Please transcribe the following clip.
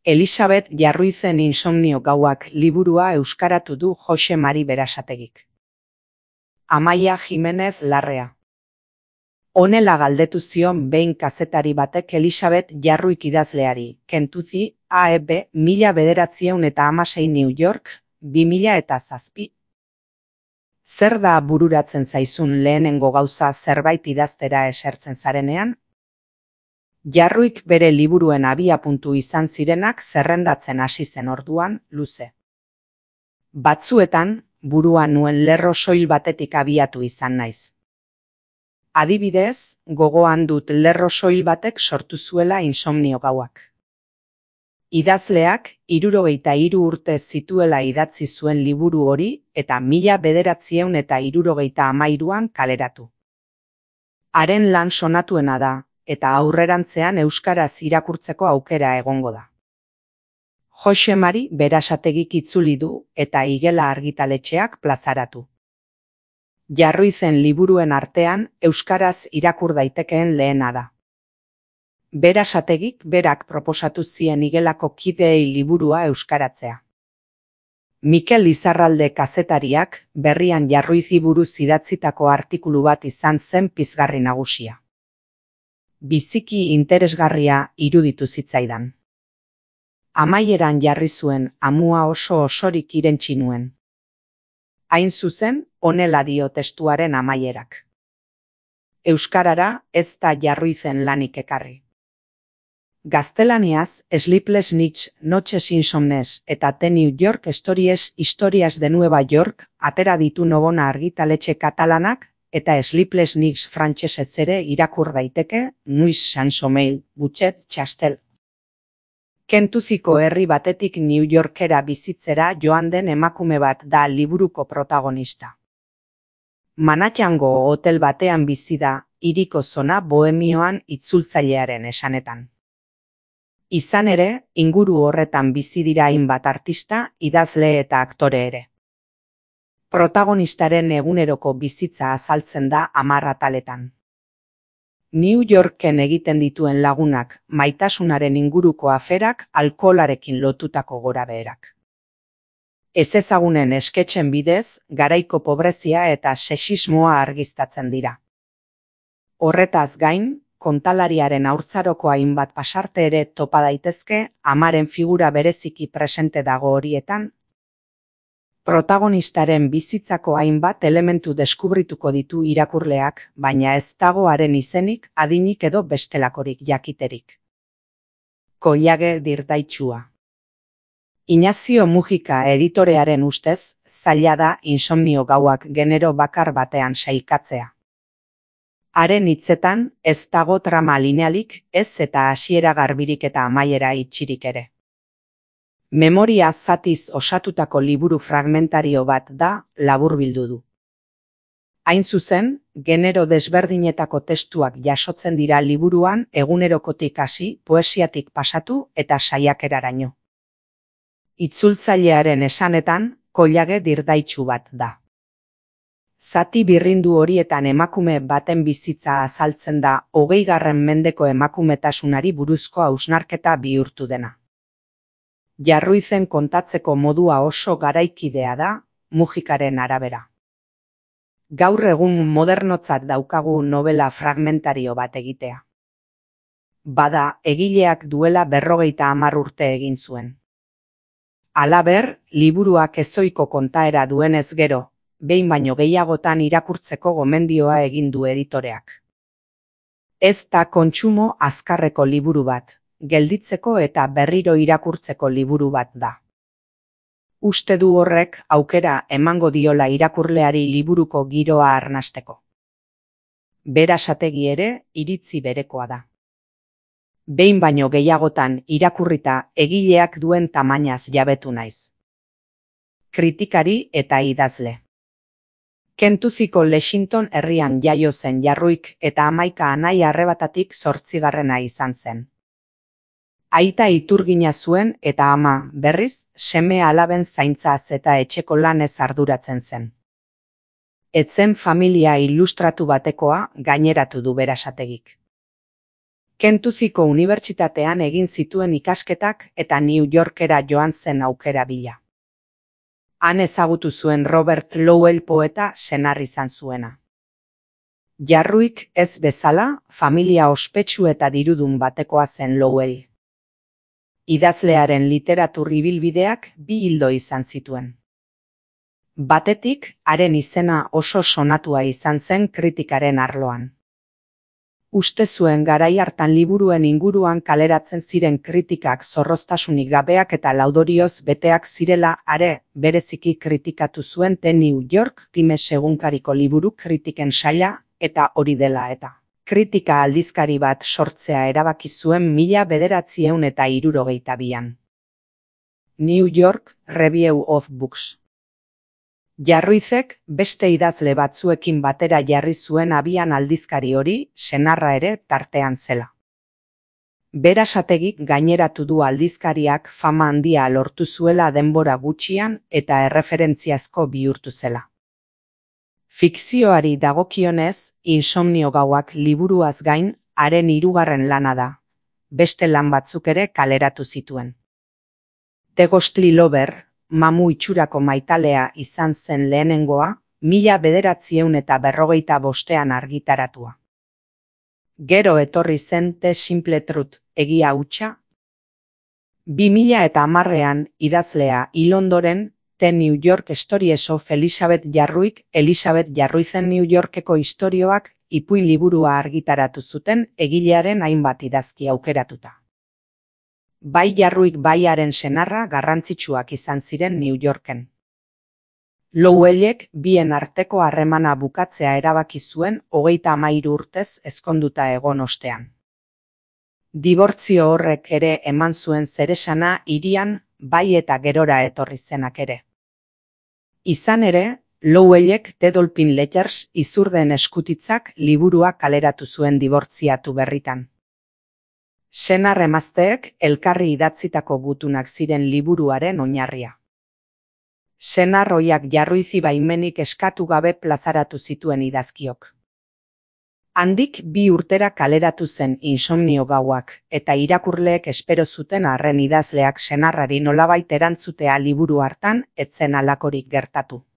Elisabet Jarruizen Insomnio gauak liburua euskaratu du Jose Mari Berasategik. Amaia Jimenez Larrea. Honela galdetu zion behin kazetari batek Elisabet Jarruik idazleari, Kentucky, AEB, 1916 New York, 2007. Zer da bururatzen zaizun lehenengo gauza zerbait idaztera esertzen zarenean? Jarruik bere liburuen abiapuntu izan zirenak zerrendatzen hasi zen orduan, luze. Batzuetan, buruan nuen lerro soil batetik abiatu izan naiz. Adibidez, gogoan dut lerro soil batek sortu zuela insomnio gauak. Idazleak 73 urte zituela idatzi zuen liburu hori eta 1973an kaleratu. Haren lan sonatuena da, eta aurrerantzean euskaraz irakurtzeko aukera egongo da. Jose Mari Berasategik itzuli du eta Igela argitaletxeak plazaratu. Jarruizen liburuen artean euskaraz irakur daitekeen lehena da. Berasategik berak proposatu zien Igelako kideei liburua euskaratzea. Mikel Izarralde kazetariak berrian Jarruizi buruz idatzitako artikulu bat izan zen pizgarri nagusia. Biziki interesgarria iruditu zitzaidan. Amaieran jarri zuen amua oso osorik irentsi nuen. Hain zuzen, honela dio testuaren amaierak. Euskarara ez da Jarruizen lanik ekarri. Gaztelaniaz, Sleepless Nights, Noches Insomnes eta The New York Stories, Historias de Nueva York atera ditu Nobona argitaletxe katalanak eta Sleepless Nights frantsesez ere irakur daiteke Nuits sans sommeil, Butxet Chastel. Kentuckyko herri batetik New Yorkera bizitzera joan den emakume bat da liburuko protagonista. Manhattango hotel batean bizi da, hiriko zona bohemioan itzultzailearen esanetan. Izan ere, inguru horretan bizi dira hainbat artista, idazle eta aktore ere. Protagonistaren eguneroko bizitza azaltzen da 10 ataletan. New Yorken egiten dituen lagunak, maitasunaren inguruko aferak, alkoholarekin lotutako gorabeherak. Ezezagunen esketxen bidez, garaiko pobrezia eta sexismoa argiztatzen dira. Horretaz gain, kontalariaren haurtzaroko hainbat pasarte ere topa daitezke, amaren figura bereziki presente dago horietan. Protagonistaren bizitzako hainbat elementu deskubrituko ditu irakurleak, baina ez dago haren izenik, adinik edo bestelakorik jakiterik. Koilage Dirdaitxua. Ignacio Mujika editorearen ustez, zaila da insomnio gauak genero bakar batean sailkatzea. Haren hitzetan, ez dago trama linealik, ez eta hasiera garbirik eta amaiera itxirik ere. Memoria zatiz osatutako liburu fragmentario bat da, laburbildu du. Hain zuzen, genero desberdinetako testuak jasotzen dira liburuan egunerokotik hasi, poesiatik pasatu eta saiakeraraino. Itzultzailearen esanetan, koilage dirdaitsu bat da. Zati birrindu horietan emakume baten bizitza azaltzen da 20. mendeko emakumetasunari buruzko hausnarketa bihurtu dena. Jarruizen kontatzeko modua oso garaikidea da, Mujikaren arabera. Gaur egun modernotzat daukagu novela fragmentario bat egitea. Bada, egileak duela 50 urte egin zuen. Halaber, liburuak ezohiko kontaera duenez gero, behin baino gehiagotan irakurtzeko gomendioa egin du editoreak. Ez da kontsumo azkarreko liburu bat, gelditzeko eta berriro irakurtzeko liburu bat da. Uste du horrek aukera emango diola irakurleari liburuko giroa arnasteko. Berasategi ere iritzi berekoa da. Behin baino gehiagotan irakurrita egileak duen tamainaz jabetu naiz. Kritikari eta idazle. Kentuckyko Lexington herrian jaio zen Jarruik eta 11 anai arrebatatik 8. izan zen. Aita iturgina zuen eta ama, berriz, seme alaben zaintzaz eta etxeko lanez arduratzen zen. Etzen familia ilustratu batekoa gaineratu du Berasategik. Kentuckyko unibertsitatean egin zituen ikasketak eta New Yorkera joan zen aukera bila. Han ezagutu zuen Robert Lowell poeta senar izan zuena. Jarruik ez bezala, familia ospetsu eta dirudun batekoa zen Lowell. Idazlearen literatur ibilbideak bi ildo izan zituen. Batetik, haren izena oso sonatua izan zen kritikaren arloan. Uste zuen garai hartan liburuen inguruan kaleratzen ziren kritikak zorroztasunik gabeak eta laudorioz beteak zirela bereziki kritikatu zuen The New York Times egunkariko liburu kritiken saila, eta hori dela eta. Kritika aldizkari bat sortzea erabaki zuen 1962an. New York Review of Books. Jarruizek beste idazle batzuekin batera jarri zuen abian aldizkari hori, senarra ere tartean zela. Berasategik gaineratu du aldizkariak fama handia lortu zuela denbora gutxian eta erreferentziazko bihurtu zela. Fikzioari dagokionez, Insomnio gauak liburuaz gain, haren hirugarren lana da. Beste lan batzuk ere kaleratu zituen. The Ghostly Lover, mamu itxurako maitalea izan zen lehenengoa, 1945an argitaratua. Gero etorri zen The Simple Truth, egia hutsa. 2010an idazlea hil ondoren, The New York Stories of Elizabeth Jarruik, Elizabeth Jarruizen New Yorkeko istorioak ipuin liburua argitaratu zuten egilearen hainbat idazki aukeratuta. Bai Jarruik bai haren senarra garrantzitsuak izan ziren New Yorken. Lowellek bien arteko harremana bukatzea erabaki zuen 33 urtez ezkonduta egon ostean. Dibortzio horrek ere eman zuen zeresana hirian, bai eta gerora etorri zenak ere. Izan ere, Lowellek The Dolphin Letters izurden eskutitzak liburua kaleratu zuen dibortziatu berritan. Senar emazteek elkarri idatzitako gutunak ziren liburuaren oinarria. Senar ohiak Jarruizi baimenik eskatu gabe plazaratu zituen idazkiok. Handik 2 urtera kaleratu zen Insomnio gauak, eta irakurleek espero zuten arren idazleak senarrari nolabait erantzutea liburu hartan, ez zen halakorik gertatu.